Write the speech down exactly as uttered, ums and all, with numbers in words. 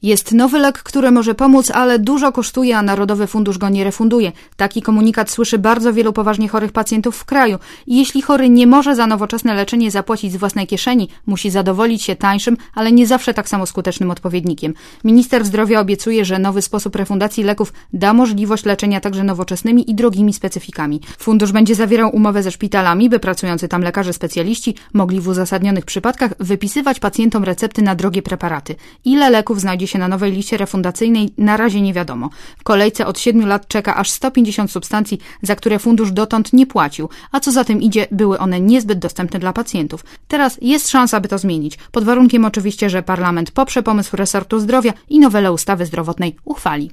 Jest nowy lek, który może pomóc, ale dużo kosztuje, a Narodowy Fundusz go nie refunduje. Taki komunikat słyszy bardzo wielu poważnie chorych pacjentów w kraju. I jeśli chory nie może za nowoczesne leczenie zapłacić z własnej kieszeni, musi zadowolić się tańszym, ale nie zawsze tak samo skutecznym odpowiednikiem. Minister zdrowia obiecuje, że nowy sposób refundacji leków da możliwość leczenia także nowoczesnymi i drogimi specyfikami. Fundusz będzie zawierał umowę ze szpitalami, by pracujący tam lekarze specjaliści mogli w uzasadnionych przypadkach wypisywać pacjentom recepty na drogie preparaty. Ile leków znajdzie się na nowej liście refundacyjnej, na razie nie wiadomo. W kolejce od siedmiu lat czeka aż sto pięćdziesiąt substancji, za które fundusz dotąd nie płacił, a co za tym idzie, były one niezbyt dostępne dla pacjentów. Teraz jest szansa, by to zmienić, pod warunkiem oczywiście, że parlament poprze pomysł resortu zdrowia i nowelę ustawy zdrowotnej uchwali.